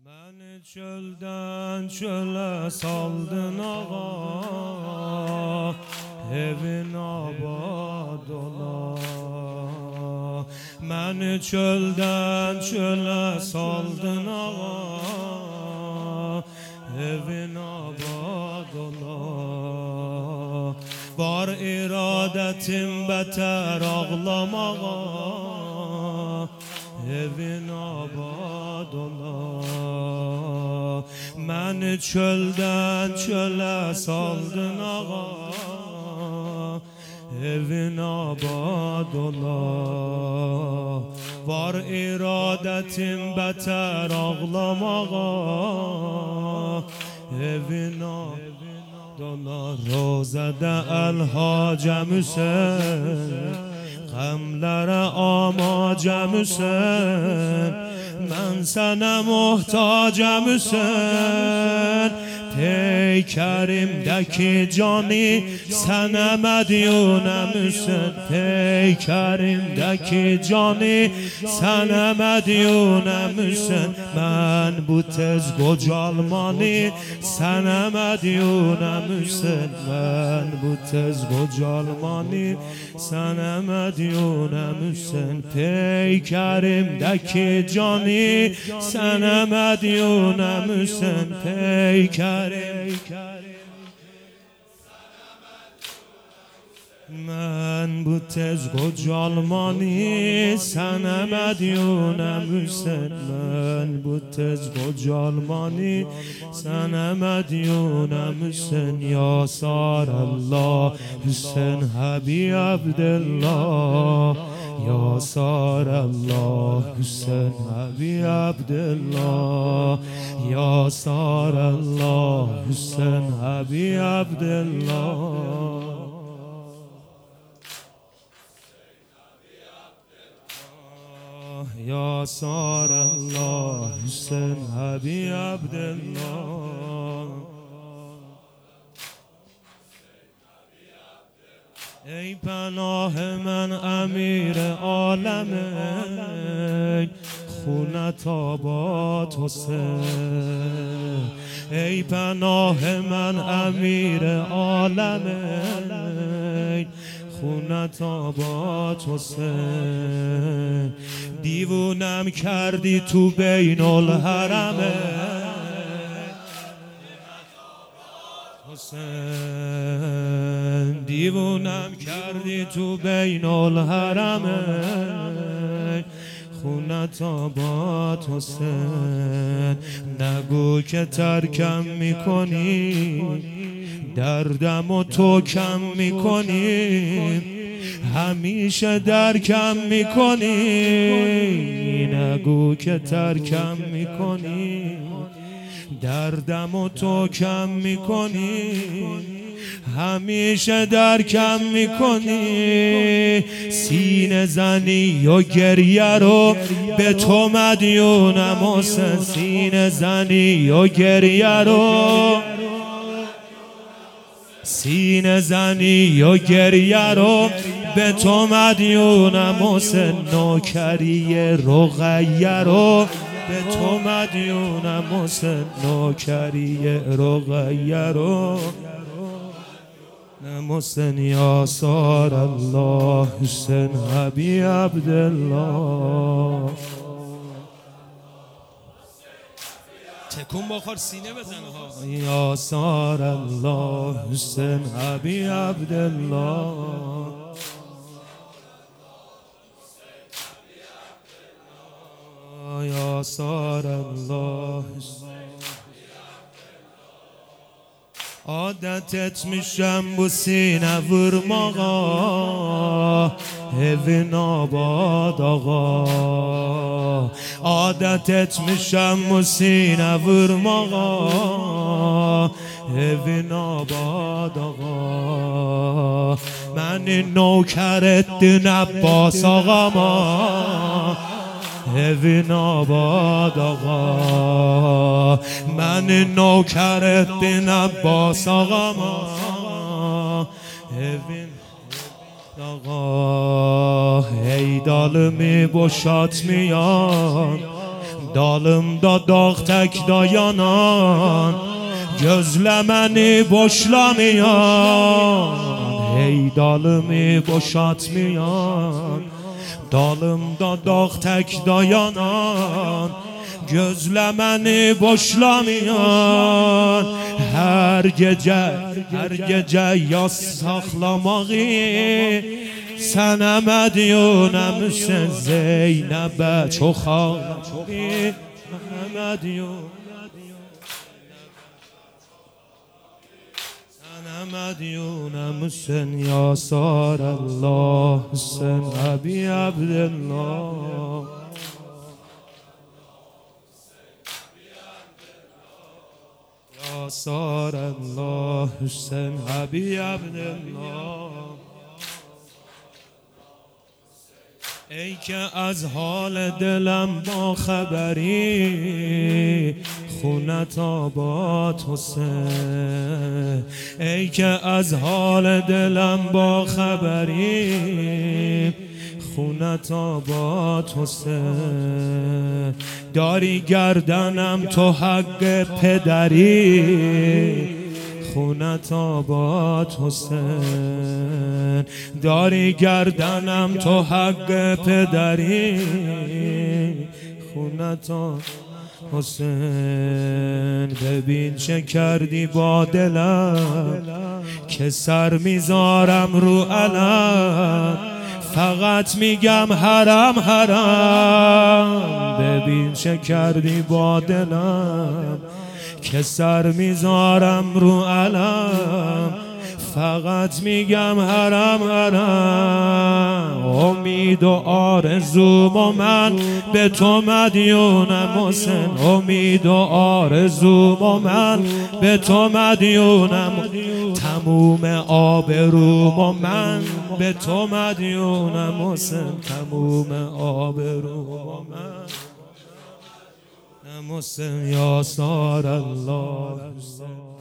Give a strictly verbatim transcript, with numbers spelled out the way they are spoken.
Məni çöldən çölə saldın ağa, evin abad ola. Məni çöldən çölə saldın ağa, evin abad ola. Var iradetim beter ağlamağa, evin abad ola. Məni çöldən çölə saldın ağa, evin abad ola. Var iradetim beter ağlamağa, evin abad ola. Rozədə Əlhacəm Hüseyn, qəmlərə amacəm Hüseyn, mən sənə muhtacəm Hüseyn. Peykərimdəki cani sənə mədyunəm Hüseyn, peykərimdəki cani sənə mədyunəm Hüseyn. Mən bu tez qocalmani sənə mədyunəm Hüseyn, mən bu tez qocalmani sənə mədyunəm Hüseyn. Peykərimdəki cani sənə mədyunəm Hüseyn, peykərimdəki mən bu tez qocalmani sənə mədyunəm Hüseyn, mən bu tez qocalmani sənə mədyunəm Hüseyn. Ya Sarallah Hüseyn Həbi Abdullah, Ya Sarallah Hüseyn Həbi Abdullah, Ya Sarallah Hüseyn Həbi Abdullah. Ya Sarallah Hüseyn Həbi Abdullah. ای پناه من امیر عالم، خونت آباد حسین. ای پناه من امیر عالم، خونت آباد حسین. دیوونم کردی تو بین الحرمه حسین، دیوونم کردی تو بین الحرمه، خونت آباد حسین. نگو که ترکم میکنی، دردم و تو کم میکنی، همیشه درکم میکنی. نگو که ترکم میکنی، دردم و تو کم میکنی، همیشه درکم میکنی. سینه زنی و گریه رو به تو مدیونم حسین، سینه زنی و گریه رو، سینه زنی و گریه رو به تو مدیونم حسین. نوکری رقیه رو به تو مدیونم حسین، نوکری رقیه رو حسین. یا سارالله حسین حبی عبدالله. تکون بخور سینه بزن ها. یا سارالله حسین حبی عبدالله. یا سارالله عادتت میشم بو سینه ورماغا، evin آباد آقا. عادتت میشم بو سینه ورماغا، evin آباد آقا. من نوکرت دین عباس آقا ما، evin آباد آقا. من نوکرت دین عباس آقا ما، evin آقا. ای دال می باشات میان، Dalımda dağ tek dayanan, gözlemeni boşlamayan, hey dalımı boşatmayan. Dalımda dağ tek dayanan, gözlemeni boşlamayan. Her gece, her gece yaz saklamağı, sənə mədyunəmsən Zeynəbə çox ağlayır. Sənə mədyunəmsən Yasar Allah, sən Əbi Əbdəllah. Yasar Allah, sən Əbi Əbdəllah. ای که از حال دلم با خبری، خونت آباد حسین. ای که از حال دلم با خبری، خونت آباد حسین. داری گردنم تو حق پدری، خونت آباد حسین. داری گردنم تو حق پدری، خونت آباد حسین. ببین چه کردی با دلم که سر میذارم رو علم، فقط میگم حرم حرم. ببین چه کردی با دلم که سر میذارم رو علم، فقط میگم حرم حرم. امید و آرزوم من به تو مدیونم حسین. امید و آرزوم من به تو مدیونم. تموم آبروم من به تو مدیونم حسین. تموم آبروم من حسین. یاسار الله.